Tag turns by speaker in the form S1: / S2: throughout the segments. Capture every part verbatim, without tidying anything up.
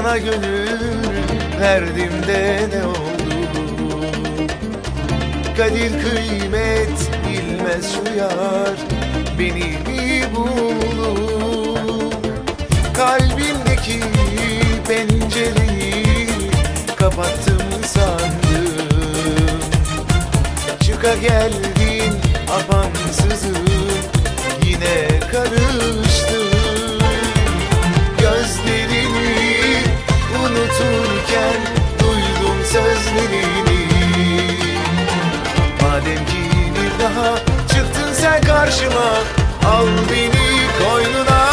S1: sana gönül verdim de ne oldu? Kadir kıymet bilmez şu yar beni mi buldu? Kalbimdeki pencereyi kapattım sandım. Çıka geldin apansızım, yine karıştım. Gözlerini unuturken duydum sözlerini. Madem ki bir daha çıktın sen karşıma, al beni koynuna.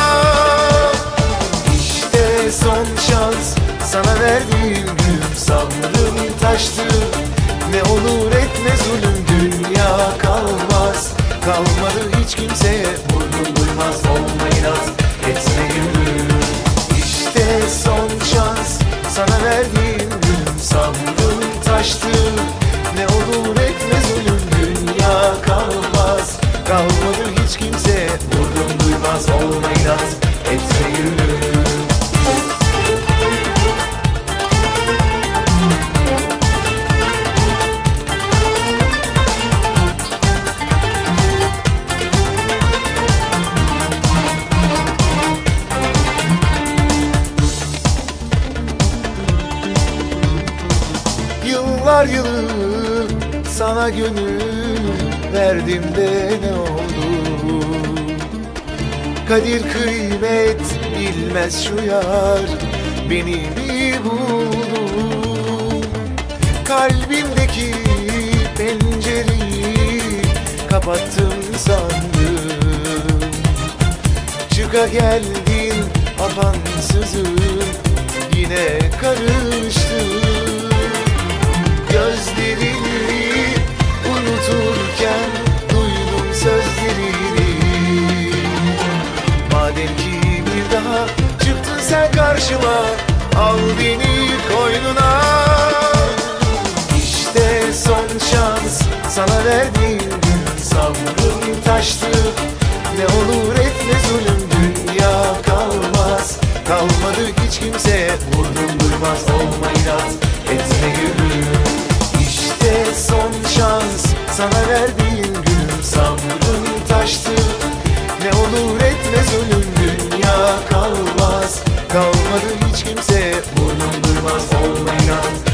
S1: İşte son şans sana verdiğim gün, sabrım taştı. Ne olur etme zulüm, dünya kalmaz. Kalmadı hiç kimseye, burnum duymaz, olma inat, etme yürü. İşte son şans sana verdiğim gün, sabrım taştı. Ne olur etme zulüm, dünya kalmaz. Kalmadı hiç kimseye, burnum duymaz, olma inat, etme yürü. Yıllar yılı sana gönül verdim de ne oldu? Kadir kıymet bilmez şu yar beni mi buldu? Kalbimdeki pencereyi kapattım sandım. Çıka geldin apansızım, yine karıştım. Gözlerini unuturken duydum sözlerini. Madem ki bir daha çıktın sen karşıma, al beni koynuna. İşte son şans sana verdiğim gün, sabrım taştı. Ne olur etme zulüm, dünya kalmaz. Kalmadı hiç kimseye, burnum duymaz, olma inat, etme yürü. İşte son şans sana verdiğim gün, sabrım taştı. Ne olur etme zulüm, dünya kalmaz. Kalmadı hiç kimseye, burnum duymaz, olma inat,